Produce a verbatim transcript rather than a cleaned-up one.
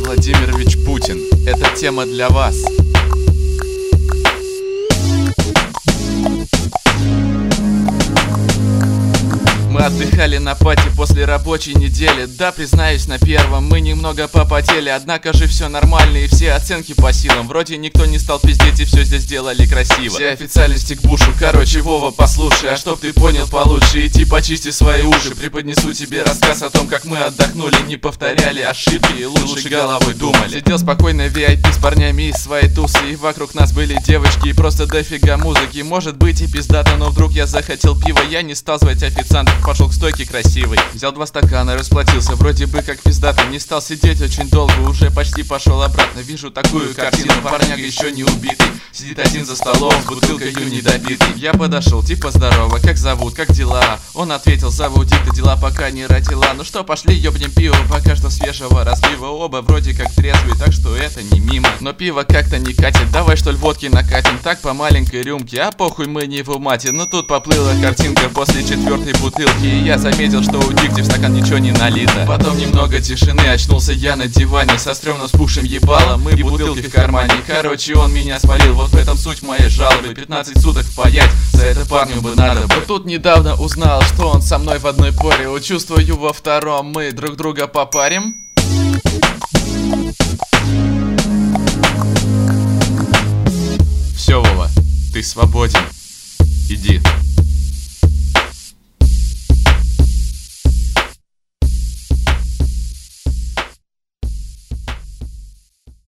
Владимирович Путин, эта тема для вас. Мы отдыхали на пати после рабочей недели. Да, признаюсь, на первом мы немного попотели. Однако же все нормально и все оценки по силам. Вроде никто не стал пиздеть и все здесь сделали красиво. Все официальности к бушу, короче, Вова, послушай. А чтоб ты понял получше, иди почисти свои уши. Преподнесу тебе рассказ о том, как мы отдохнули, не повторяли ошибки и лучше головой думали. Сидел спокойно в ви ай пи с парнями из своей тусы, и вокруг нас были девочки и просто дофига музыки. Может быть и пиздато, но вдруг я захотел пива. Я не стал звать официантов, пошел к стойке красивой. Взял два стакана, расплатился, вроде бы как пиздато. Не стал сидеть очень долго, уже почти пошел обратно. Вижу такую картину, парняга еще не убитый, сидит один за столом с бутылкой недопитой. Я подошел, типа здорово, как зовут, как дела? Он ответил, зовут Дита, дела пока не родила. Ну что, пошли ёбнем пиво, пока что свежего разбива. Оба вроде как трезвые, так что это не мимо. Но пиво как-то не катит, давай что ли водки накатим. Так по маленькой рюмке, а похуй мы не в умате. Но тут поплыла картинка после четвертой бутылки, и я заметил, что у Дикти в стакан ничего не налито. Потом немного тишины, очнулся я на диване со стрёмно спухшим ебалом и бутылки в кармане. Короче, он меня смолил, вот в этом суть моей жалобы. пятнадцать суток впаять, за это парню бы надо бы. Вот тут недавно узнал, что он со мной в одной поре. Чувствую, во втором мы друг друга попарим. Все, Вова, ты свободен. Иди.